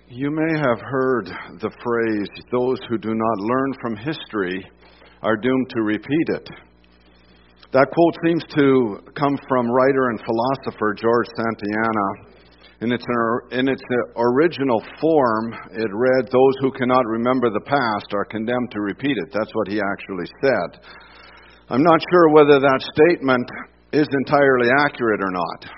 You may have heard the phrase, those who do not learn from history are doomed to repeat it. That quote seems to come from writer and philosopher George Santayana. In its original form, it read, those who cannot remember the past are condemned to repeat it. That's what he actually said. I'm not sure whether that statement is entirely accurate or not.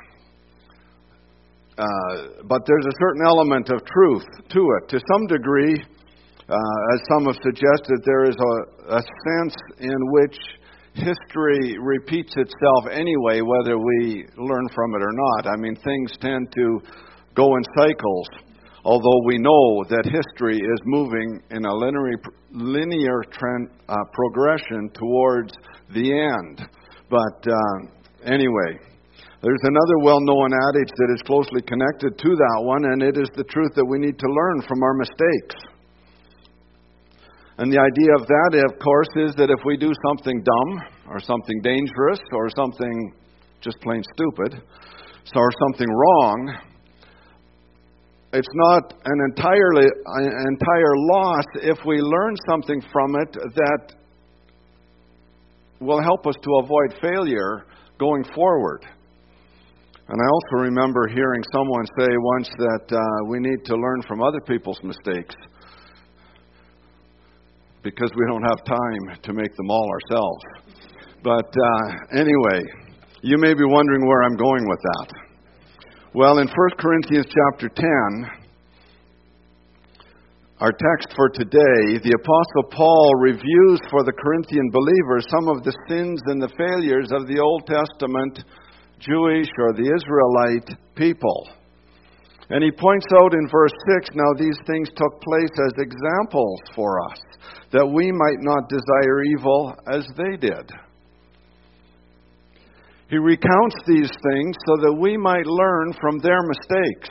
But there's a certain element of truth to it. To some degree, as some have suggested, there is a sense in which history repeats itself anyway, whether we learn from it or not. I mean, things tend to go in cycles, although we know that history is moving in a linear progression towards the end. But anyway, there's another well-known adage that is closely connected to that one, and it is the truth that we need to learn from our mistakes. And the idea of that, of course, is that if we do something dumb, or something dangerous, or something just plain stupid, or something wrong, it's not an entire loss if we learn something from it that will help us to avoid failure going forward. And I also remember hearing someone say once that we need to learn from other people's mistakes because we don't have time to make them all ourselves. But anyway, you may be wondering where I'm going with that. Well, in 1 Corinthians chapter 10, our text for today, the Apostle Paul reviews for the Corinthian believers some of the sins and the failures of the Old Testament Jewish or the Israelite people. And he points out in verse 6, now these things took place as examples for us, that we might not desire evil as they did. He recounts these things so that we might learn from their mistakes.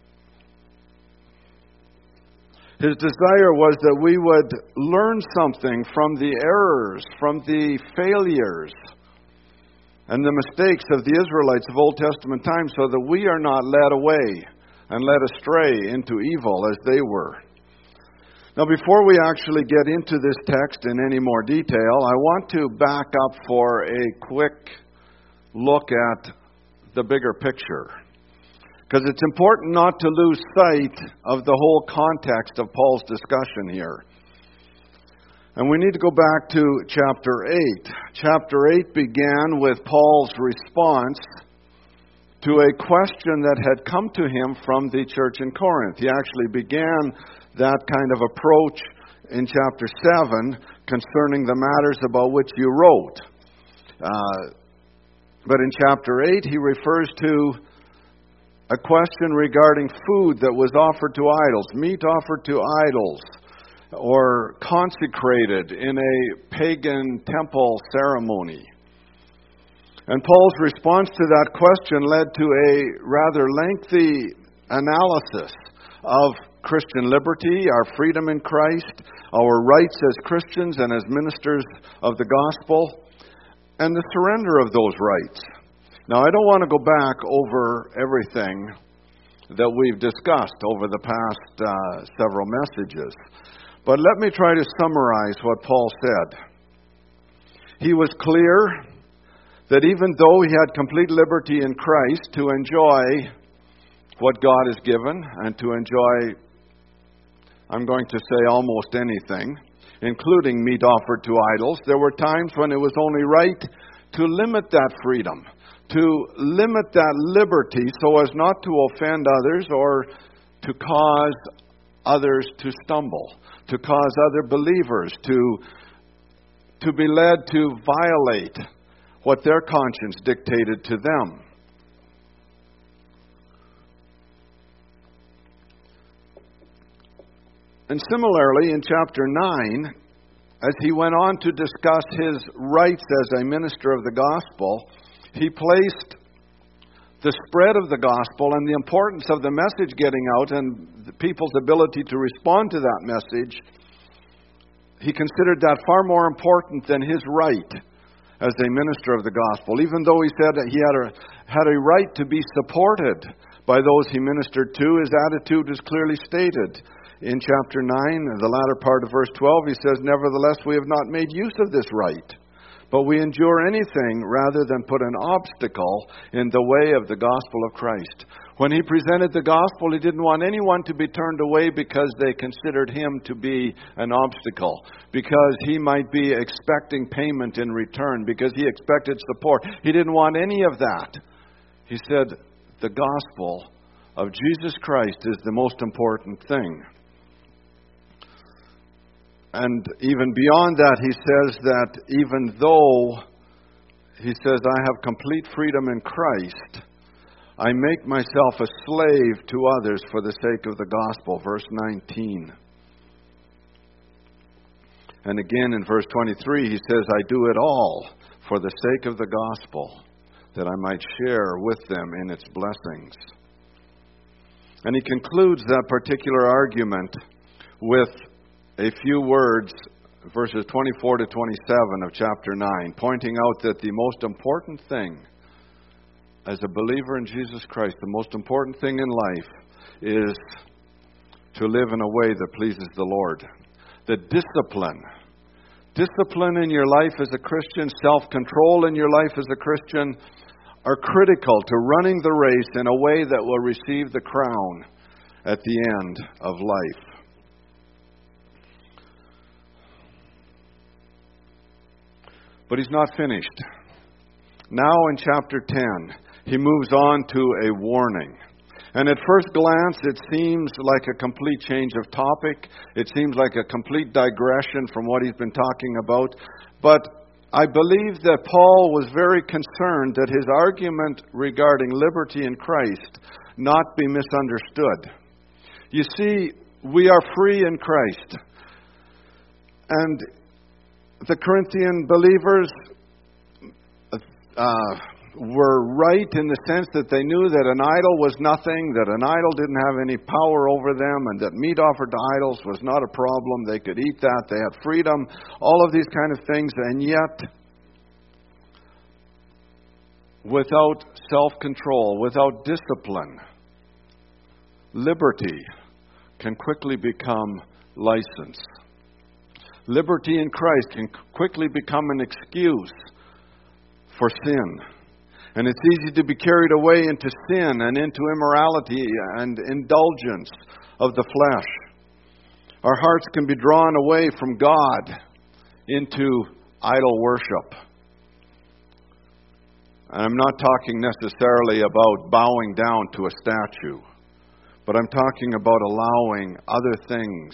His desire was that we would learn something from the errors, from the failures, and the mistakes of the Israelites of Old Testament times so that we are not led away and led astray into evil as they were. Now, before we actually get into this text in any more detail, I want to back up for a quick look at the bigger picture. Because it's important not to lose sight of the whole context of Paul's discussion here. And we need to go back to chapter 8. Chapter 8 began with Paul's response to a question that had come to him from the church in Corinth. He actually began that kind of approach in chapter 7 concerning the matters about which you wrote. But in chapter 8, he refers to a question regarding food that was offered to idols, meat offered to idols, or consecrated in a pagan temple ceremony. And Paul's response to that question led to a rather lengthy analysis of Christian liberty, our freedom in Christ, our rights as Christians and as ministers of the gospel, and the surrender of those rights. Now, I don't want to go back over everything that we've discussed over the past several messages. But let me try to summarize what Paul said. He was clear that even though he had complete liberty in Christ to enjoy what God has given and to enjoy, I'm going to say, almost anything, including meat offered to idols, there were times when it was only right to limit that freedom, to limit that liberty so as not to offend others or to cause others to stumble, to cause other believers to be led to violate what their conscience dictated to them. And similarly, in chapter 9, as he went on to discuss his rights as a minister of the gospel, he placed the spread of the gospel and the importance of the message getting out and the people's ability to respond to that message. He considered that far more important than his right as a minister of the gospel, even though he said that he had a right to be supported by those he ministered to. His attitude is clearly stated. In chapter 9, the latter part of verse 12, he says, "Nevertheless, we have not made use of this right, but we endure anything rather than put an obstacle in the way of the gospel of Christ." When he presented the gospel, he didn't want anyone to be turned away because they considered him to be an obstacle, because he might be expecting payment in return, because he expected support. He didn't want any of that. He said, the gospel of Jesus Christ is the most important thing. And even beyond that, he says that even though, he says, I have complete freedom in Christ, I make myself a slave to others for the sake of the gospel. Verse 19. And again in verse 23, he says, I do it all for the sake of the gospel, that I might share with them in its blessings. And he concludes that particular argument with a few words, verses 24 to 27 of chapter 9, pointing out that the most important thing as a believer in Jesus Christ, the most important thing in life is to live in a way that pleases the Lord. The discipline in your life as a Christian, self-control in your life as a Christian are critical to running the race in a way that will receive the crown at the end of life. But he's not finished. Now in chapter 10, he moves on to a warning. And at first glance, it seems like a complete change of topic. It seems like a complete digression from what he's been talking about. But I believe that Paul was very concerned that his argument regarding liberty in Christ not be misunderstood. You see, we are free in Christ. And the Corinthian believers were right in the sense that they knew that an idol was nothing, that an idol didn't have any power over them, and that meat offered to idols was not a problem. They could eat that. They had freedom. All of these kind of things. And yet, without self-control, without discipline, liberty can quickly become license. Liberty in Christ can quickly become an excuse for sin. And it's easy to be carried away into sin and into immorality and indulgence of the flesh. Our hearts can be drawn away from God into idol worship. And I'm not talking necessarily about bowing down to a statue, but I'm talking about allowing other things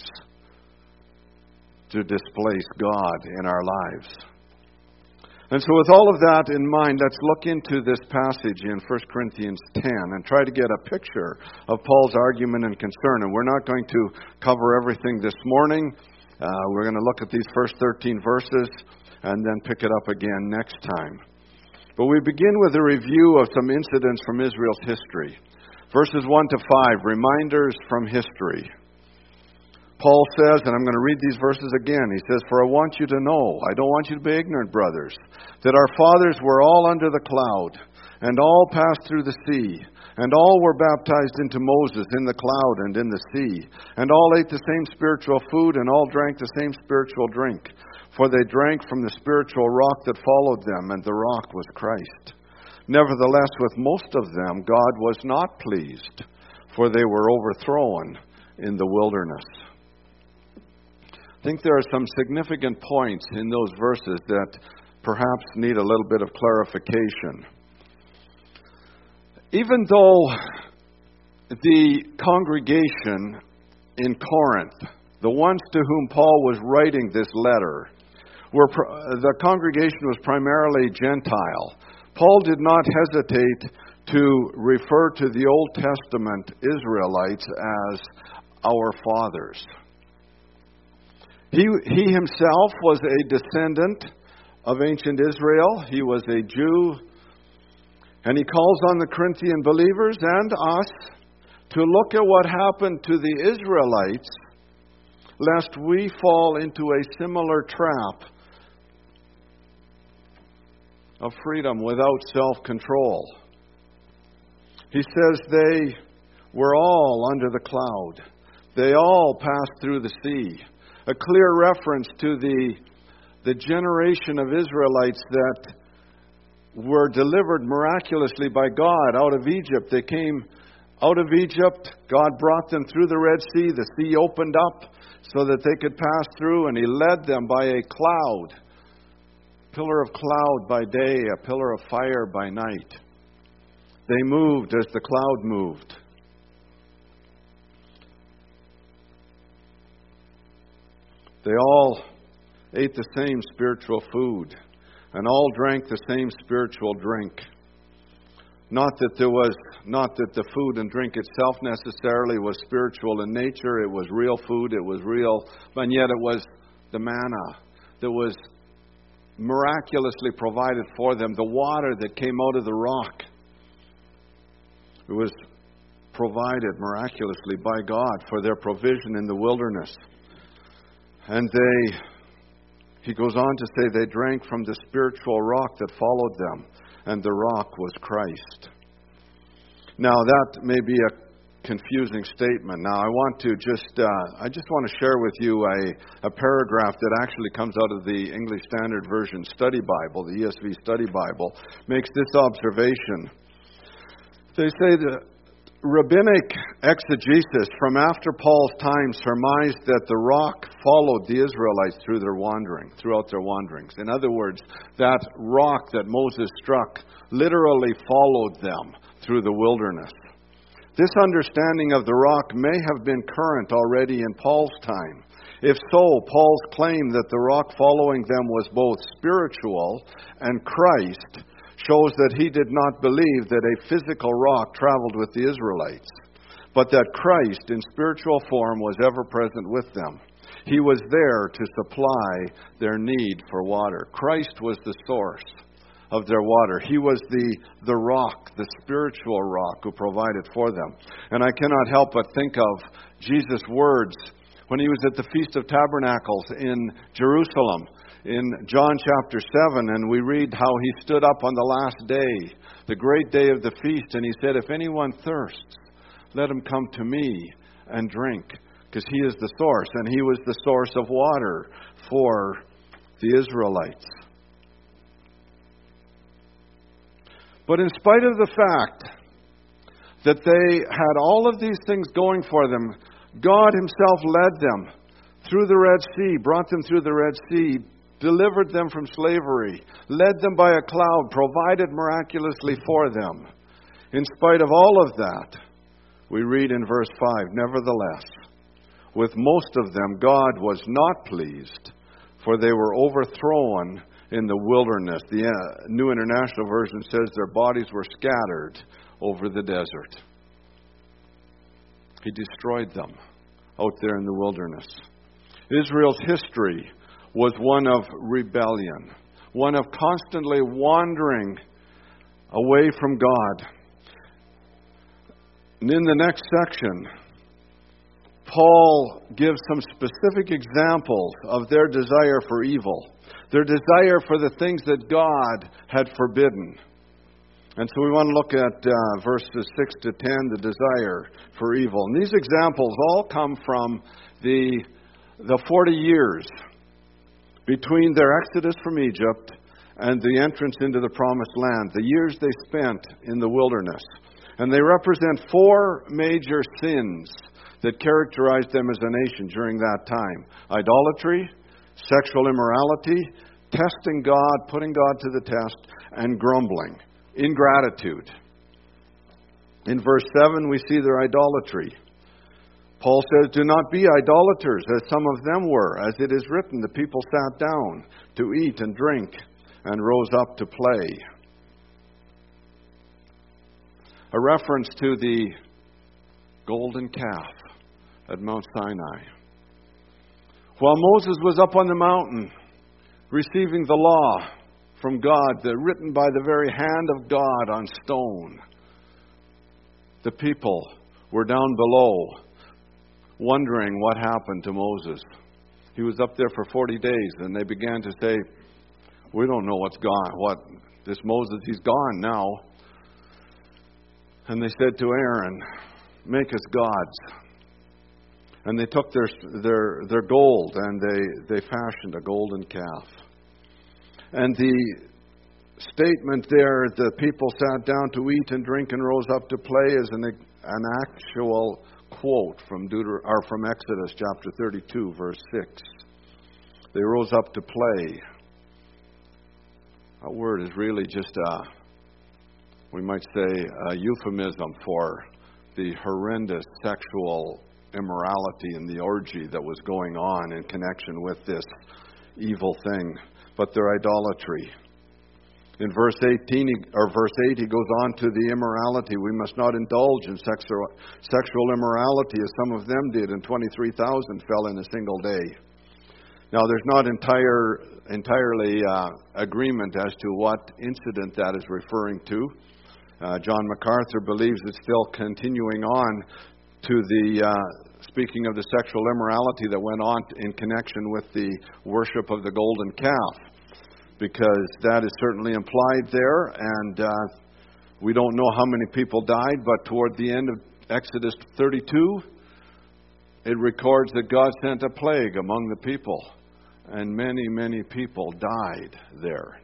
to displace God in our lives. And so with all of that in mind, let's look into this passage in 1 Corinthians 10 and try to get a picture of Paul's argument and concern. And we're not going to cover everything this morning. We're going to look at these first 13 verses and then pick it up again next time. But we begin with a review of some incidents from Israel's history. Verses 1 to 5, reminders from history. Paul says, and I'm going to read these verses again. He says, "For I want you to know, I don't want you to be ignorant, brothers, that our fathers were all under the cloud, and all passed through the sea, and all were baptized into Moses in the cloud and in the sea, and all ate the same spiritual food, and all drank the same spiritual drink. For they drank from the spiritual rock that followed them, and the rock was Christ. Nevertheless, with most of them God was not pleased, for they were overthrown in the wilderness." I think there are some significant points in those verses that perhaps need a little bit of clarification. Even though the congregation in Corinth, the ones to whom Paul was writing this letter, the congregation was primarily Gentile. Paul did not hesitate to refer to the Old Testament Israelites as our fathers. He himself was a descendant of ancient Israel. He was a Jew. And he calls on the Corinthian believers and us to look at what happened to the Israelites, lest we fall into a similar trap of freedom without self-control. He says they were all under the cloud. They all passed through the sea. A clear reference to the generation of Israelites that were delivered miraculously by God out of Egypt. They came out of Egypt. God brought them through the Red Sea. The sea opened up so that they could pass through, and He led them by a cloud. Pillar of cloud by day, a pillar of fire by night. They moved as the cloud moved. They all ate the same spiritual food and all drank the same spiritual drink. Not that the food and drink itself necessarily was spiritual in nature. It was real food. It was real, and yet it was the manna that was miraculously provided for them. The water that came out of the rock. It was provided miraculously by God for their provision in the wilderness. And he goes on to say they drank from the spiritual rock that followed them, and the rock was Christ. Now that may be a confusing statement. Now I want to I just want to share with you a paragraph that actually comes out of the English Standard Version Study Bible, the ESV Study Bible, makes this observation. They say that rabbinic exegesis from after Paul's time surmised that the rock followed the Israelites throughout their wanderings. In other words, that rock that Moses struck literally followed them through the wilderness. This understanding of the rock may have been current already in Paul's time. If so, Paul's claim that the rock following them was both spiritual and Christ shows that he did not believe that a physical rock traveled with the Israelites, but that Christ in spiritual form was ever present with them. He was there to supply their need for water. Christ was the source of their water. He was the rock, the spiritual rock who provided for them. And I cannot help but think of Jesus' words when he was at the Feast of Tabernacles in Jerusalem in John chapter 7, and we read how he stood up on the last day, the great day of the feast, and he said, "If anyone thirsts, let him come to me and drink," because he is the source, and he was the source of water for the Israelites. But in spite of the fact that they had all of these things going for them, God Himself led them through the Red Sea, brought them through the Red Sea, delivered them from slavery, led them by a cloud, provided miraculously for them. In spite of all of that, we read in verse 5, "Nevertheless, with most of them God was not pleased, for they were overthrown in the wilderness." The New International Version says their bodies were scattered over the desert. He destroyed them out there in the wilderness. Israel's history was one of rebellion, one of constantly wandering away from God. And in the next section, Paul gives some specific examples of their desire for evil, their desire for the things that God had forbidden. And so we want to look at verses 6 to 10, the desire for evil. And these examples all come from the 40 years between their exodus from Egypt and the entrance into the promised land, the years they spent in the wilderness. And they represent 4 major sins that characterized them as a nation during that time: idolatry, sexual immorality, testing God, putting God to the test, and grumbling, ingratitude. In verse 7, we see their idolatry. Paul says, "Do not be idolaters, as some of them were. As it is written, the people sat down to eat and drink and rose up to play." A reference to the golden calf at Mount Sinai. While Moses was up on the mountain receiving the law from God, written by the very hand of God on stone, the people were down below wondering what happened to Moses. He was up there for 40 days, and they began to say, "We don't know what's gone. This Moses, he's gone now." And they said to Aaron, make us gods. And they took their gold and they fashioned a golden calf. And the statement there, the people sat down to eat and drink and rose up to play, is an actual quote from Exodus chapter 32, verse 6. They rose up to play. That word is really just we might say, a euphemism for the horrendous sexual immorality and the orgy that was going on in connection with this evil thing, but their idolatry. In verse 8, he goes on to the immorality. We must not indulge in sexual immorality as some of them did, and 23,000 fell in a single day. Now, there's not entirely agreement as to what incident that is referring to. John MacArthur believes it's still continuing on to the speaking of the sexual immorality that went on in connection with the worship of the golden calf, because that is certainly implied there, and we don't know how many people died, but toward the end of Exodus 32, it records that God sent a plague among the people, and many, many people died there.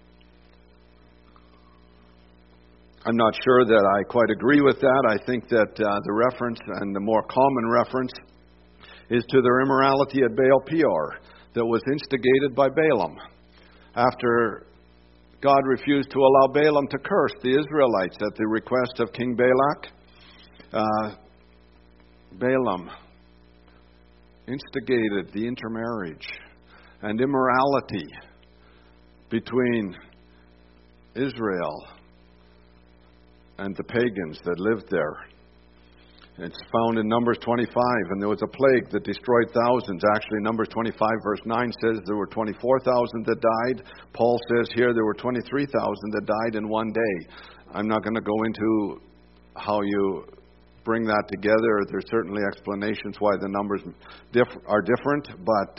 I'm not sure that I quite agree with that. I think that the reference, and the more common reference, is to their immorality at Baal Peor that was instigated by Balaam. After God refused to allow Balaam to curse the Israelites at the request of King Balak, Balaam instigated the intermarriage and immorality between Israel and the pagans that lived there. It's found in Numbers 25, and there was a plague that destroyed thousands. Actually, Numbers 25, verse 9 says there were 24,000 that died. Paul says here there were 23,000 that died in one day. I'm not going to go into how you bring that together. There's certainly explanations why the numbers are different, but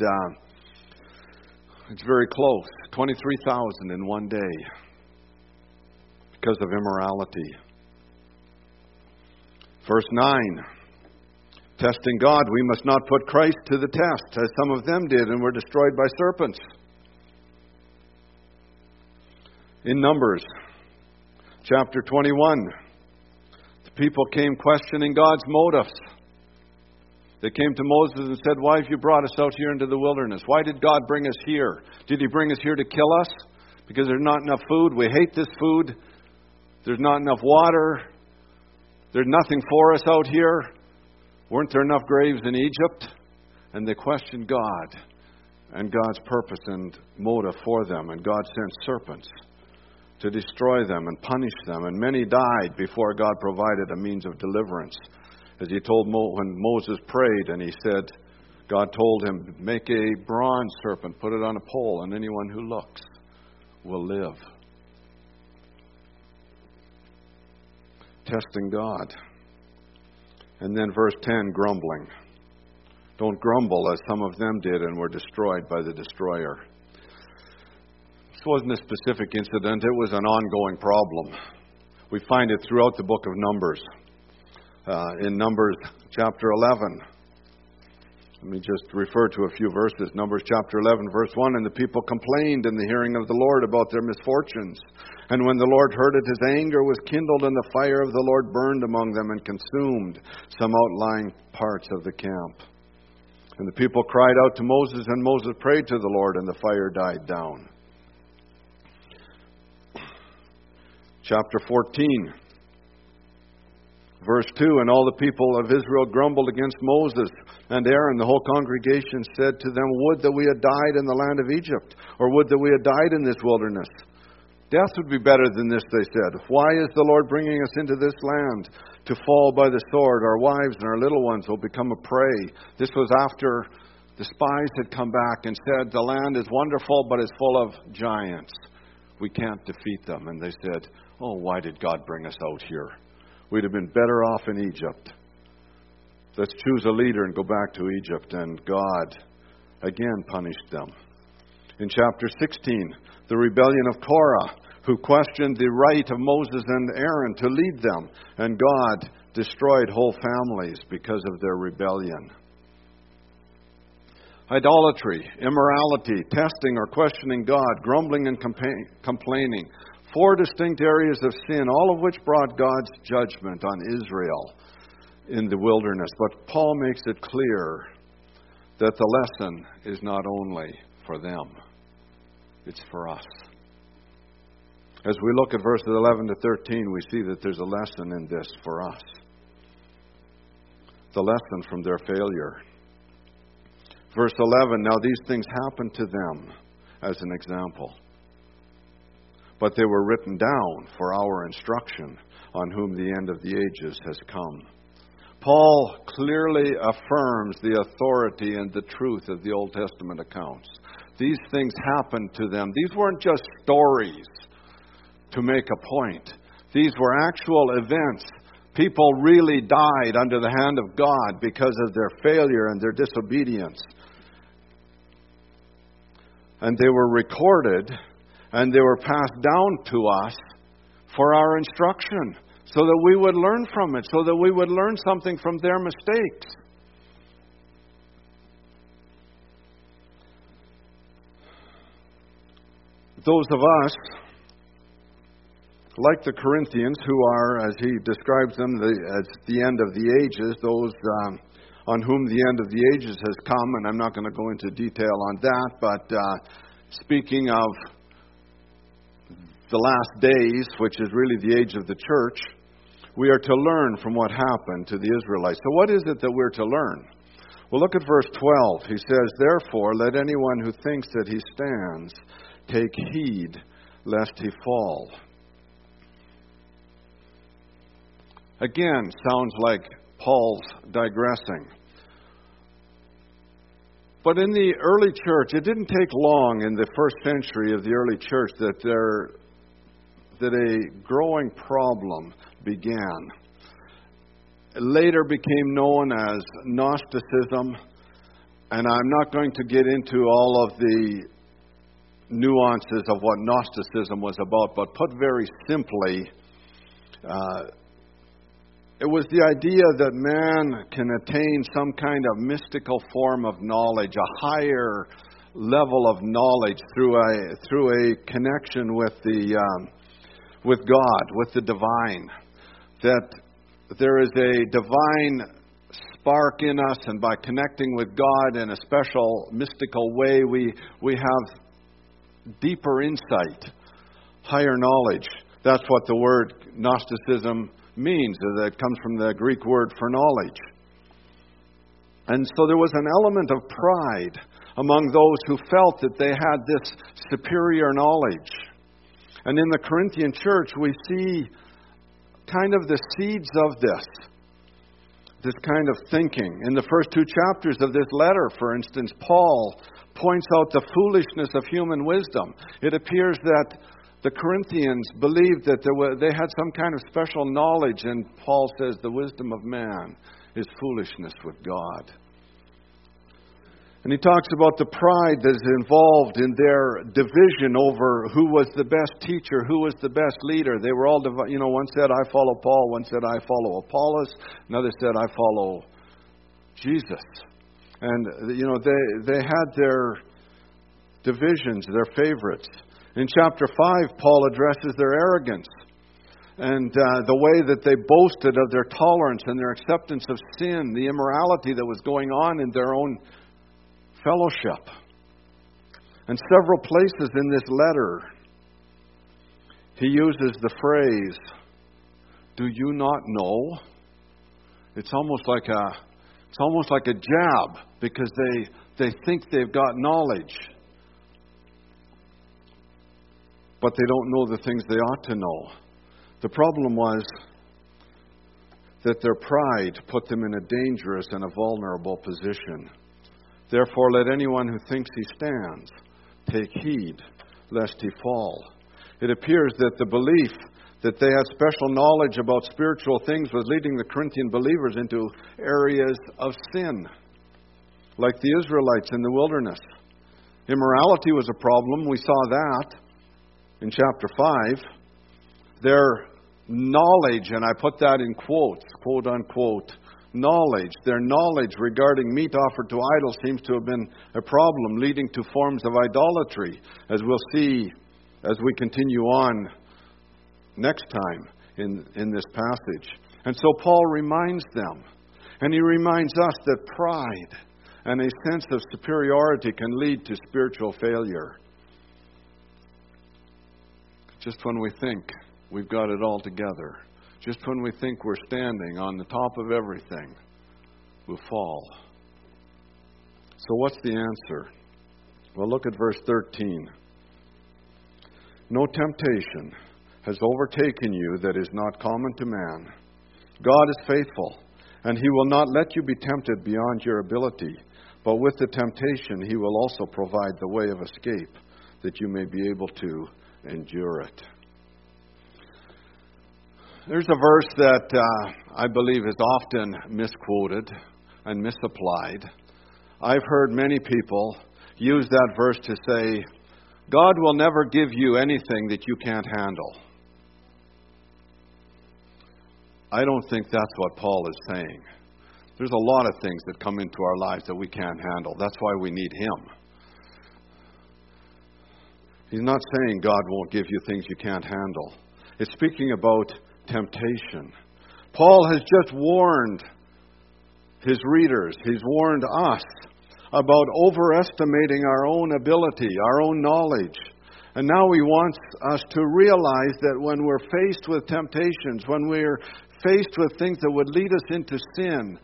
it's very close. 23,000 in one day because of immorality. Verse 9, testing God, we must not put Christ to the test, as some of them did and were destroyed by serpents. In Numbers, chapter 21, the people came questioning God's motives. They came to Moses and said, why have you brought us out here into the wilderness? Why did God bring us here? Did He bring us here to kill us? Because there's not enough food. We hate this food. There's not enough water. There's nothing for us out here. Weren't there enough graves in Egypt? And they questioned God and God's purpose and motive for them. And God sent serpents to destroy them and punish them. And many died before God provided a means of deliverance. As He told when Moses prayed, and he said, God told him, make a bronze serpent, put it on a pole, and anyone who looks will live. Testing God. And then verse 10, grumbling. Don't grumble as some of them did and were destroyed by the destroyer. This wasn't a specific incident. It was an ongoing problem. We find it throughout the book of Numbers. In Numbers chapter 11. Let me just refer to a few verses. Numbers chapter 11, verse 1. And the people complained in the hearing of the Lord about their misfortunes. And when the Lord heard it, His anger was kindled, and the fire of the Lord burned among them and consumed some outlying parts of the camp. And the people cried out to Moses, and Moses prayed to the Lord, and the fire died down. Chapter 14. Verse 2, and all the people of Israel grumbled against Moses and Aaron. The whole congregation said to them, would that we had died in the land of Egypt, or would that we had died in this wilderness. Death would be better than this, they said. Why is the Lord bringing us into this land to fall by the sword? Our wives and our little ones will become a prey. This was after the spies had come back and said, the land is wonderful, but it's full of giants. We can't defeat them. And they said, oh, why did God bring us out here? We'd have been better off in Egypt. Let's choose a leader and go back to Egypt. And God again punished them. In chapter 16, the rebellion of Korah, who questioned the right of Moses and Aaron to lead them. And God destroyed whole families because of their rebellion. Idolatry, immorality, testing or questioning God, grumbling and complaining. 4 distinct areas of sin, all of which brought God's judgment on Israel in the wilderness. But Paul makes it clear that the lesson is not only for them, it's for us. As we look at verses 11 to 13, we see that there's a lesson in this for us. The lesson from their failure. Verse 11, now these things happened to them as an example, but they were written down for our instruction, on whom the end of the ages has come. Paul clearly affirms the authority and the truth of the Old Testament accounts. These things happened to them. These weren't just stories to make a point. These were actual events. People really died under the hand of God because of their failure and their disobedience. And they were recorded and they were passed down to us for our instruction, so that we would learn from it, so that we would learn something from their mistakes. Those of us, like the Corinthians, who are, as he describes them, as the end of the ages, those on whom the end of the ages has come, and I'm not going to go into detail on that, but speaking of the last days, which is really the age of the church, we are to learn from what happened to the Israelites. So what is it that we're to learn? Well, look at verse 12. He says, therefore, let anyone who thinks that he stands take heed lest he fall. Again, sounds like Paul's digressing. But in the early church, it didn't take long in the first century of the early church that a growing problem began. It later became known as Gnosticism, and I'm not going to get into all of the nuances of what Gnosticism was about, but put very simply, it was the idea that man can attain some kind of mystical form of knowledge, a higher level of knowledge through a connection with God, with the divine. That there is a divine spark in us, and by connecting with God in a special mystical way, we have deeper insight, higher knowledge. That's what the word Gnosticism means. That comes from the Greek word for knowledge. And so there was an element of pride among those who felt that they had this superior knowledge. And in the Corinthian church, we see kind of the seeds of this kind of thinking. In the first 2 chapters of this letter, for instance, Paul points out the foolishness of human wisdom. It appears that the Corinthians believed that they had some kind of special knowledge, and Paul says the wisdom of man is foolishness with God. And he talks about the pride that is involved in their division over who was the best teacher, who was the best leader. They were all, one said, I follow Paul, one said, I follow Apollos, another said, I follow Jesus. And, they had their divisions, their favorites. In chapter 5, Paul addresses their arrogance and the way that they boasted of their tolerance and their acceptance of sin, the immorality that was going on in their own fellowship. And several places in this letter, he uses the phrase, do you not know? It's almost like a jab, because they think they've got knowledge, but they don't know the things they ought to know. The problem was that their pride put them in a dangerous and a vulnerable position. Therefore, let anyone who thinks he stands take heed lest he fall. It appears that the belief that they had special knowledge about spiritual things was leading the Corinthian believers into areas of sin, like the Israelites in the wilderness. Immorality was a problem. We saw that in chapter 5. Their knowledge, and I put that in quotes, quote unquote, knowledge. Their knowledge regarding meat offered to idols seems to have been a problem, leading to forms of idolatry, as we'll see as we continue on next time in this passage. And so Paul reminds them, and he reminds us that pride and a sense of superiority can lead to spiritual failure. Just when we think we've got it all together, just when we think we're standing on the top of everything, we'll fall. So what's the answer? Well, look at verse 13. No temptation has overtaken you that is not common to man. God is faithful, and He will not let you be tempted beyond your ability. But with the temptation, He will also provide the way of escape, that you may be able to endure it. There's a verse that I believe is often misquoted and misapplied. I've heard many people use that verse to say, God will never give you anything that you can't handle. I don't think that's what Paul is saying. There's a lot of things that come into our lives that we can't handle. That's why we need Him. He's not saying God won't give you things you can't handle. It's speaking about temptation. Paul has just warned his readers, he's warned us about overestimating our own ability, our own knowledge. And now he wants us to realize that when we're faced with temptations, when we're faced with things that would lead us into sin,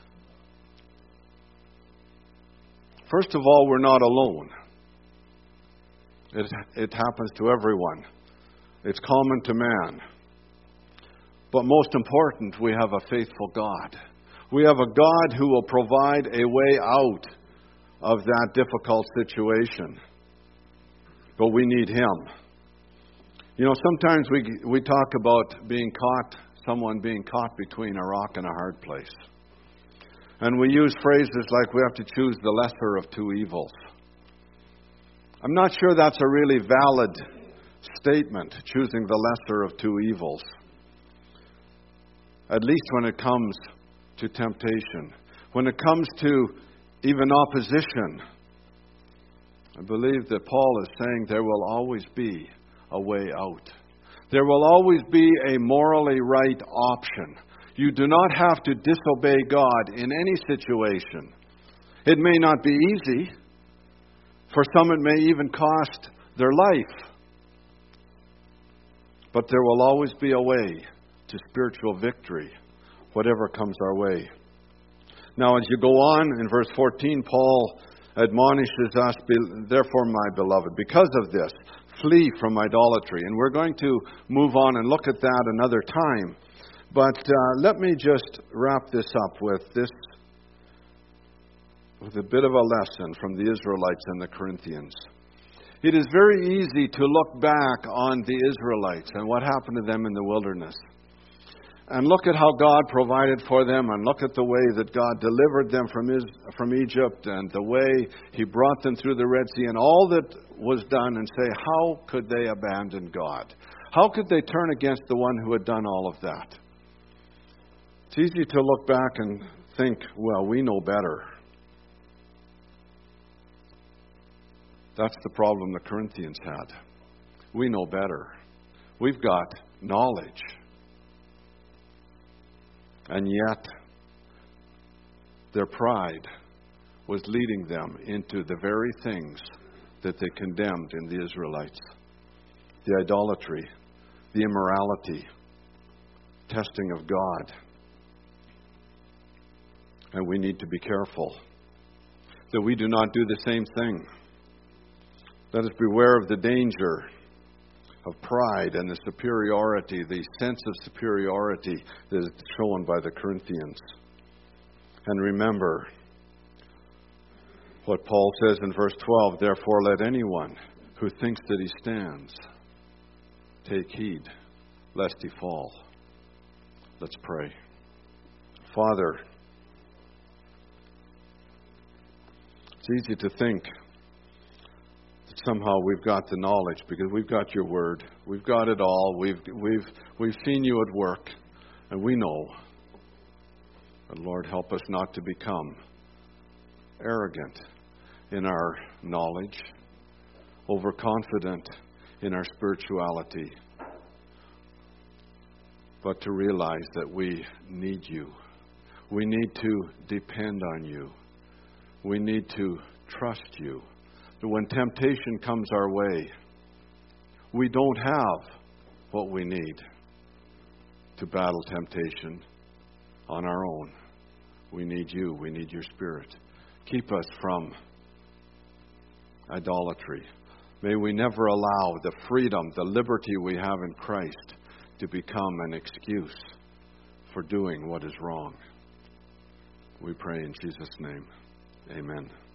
first of all, we're not alone. It happens to everyone. It's common to man. But most important, we have a faithful God. We have a God who will provide a way out of that difficult situation. But we need Him. You know, sometimes we talk about someone being caught between a rock and a hard place. And we use phrases like we have to choose the lesser of two evils. I'm not sure that's a really valid statement, choosing the lesser of two evils. At least when it comes to temptation. When it comes to even opposition. I believe that Paul is saying there will always be a way out. There will always be a morally right option. You do not have to disobey God in any situation. It may not be easy. For some it may even cost their life. But there will always be a way to spiritual victory, whatever comes our way. Now, as you go on in verse 14, Paul admonishes us, therefore, my beloved, because of this, flee from idolatry. And we're going to move on and look at that another time. But let me just wrap this up with a bit of a lesson from the Israelites and the Corinthians. It is very easy to look back on the Israelites and what happened to them in the wilderness. And look at how God provided for them, and look at the way that God delivered them from Egypt, and the way He brought them through the Red Sea, and all that was done, and say, how could they abandon God? How could they turn against the one who had done all of that? It's easy to look back and think, well, we know better. That's the problem the Corinthians had. We know better. We've got knowledge. And yet, their pride was leading them into the very things that they condemned in the Israelites. The idolatry, the immorality, testing of God. And we need to be careful that we do not do the same thing. Let us beware of the danger of pride and the superiority, the sense of superiority that is shown by the Corinthians. And remember what Paul says in verse 12, therefore let anyone who thinks that he stands take heed lest he fall. Let's pray. Father, it's easy to think that somehow we've got the knowledge because we've got your word. We've got it all. We've seen you at work, and we know. But Lord, help us not to become arrogant in our knowledge, overconfident in our spirituality, but to realize that we need you. We need to depend on you. We need to trust you. That when temptation comes our way, we don't have what we need to battle temptation on our own. We need you. We need your Spirit. Keep us from idolatry. May we never allow the freedom, the liberty we have in Christ to become an excuse for doing what is wrong. We pray in Jesus' name. Amen.